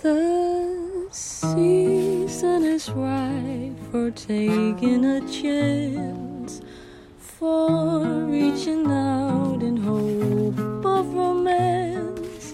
The season is right for taking a chance, for reaching out in hope of romance,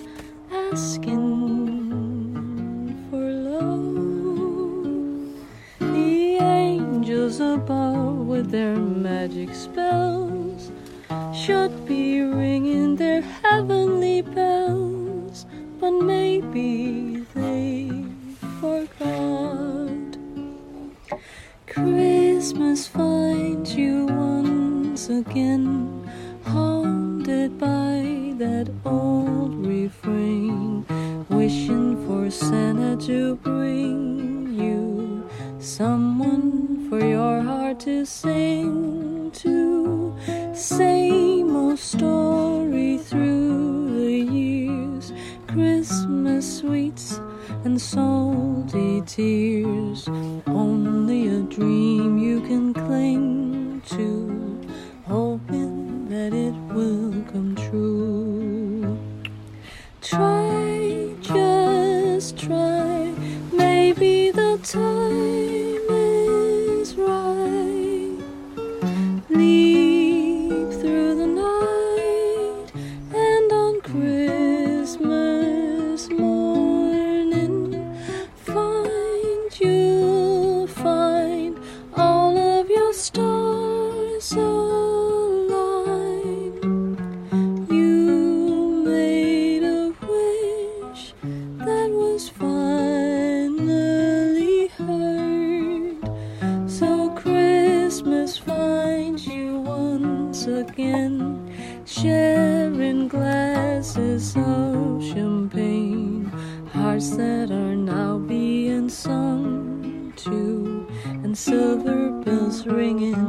asking for love. The angels above with their magic spells should be ringing their heavenly bells, but maybe they forgot. Christmas finds you once again, haunted by that old refrain, wishing for Santa to bring you someone for your heart to sing to. Same old story through the years, Christmas sweets and salty tears, only a dream you can cling to, hoping that it will come true. Try, just try, maybe the time is right. Leap through the night, and on Christmas morning you'll find all of your stars align. You made a wish that was finally heard, so Christmas finds you once again, sharing glasses of champagne, hearts that are now being sung to, and silver bells ringing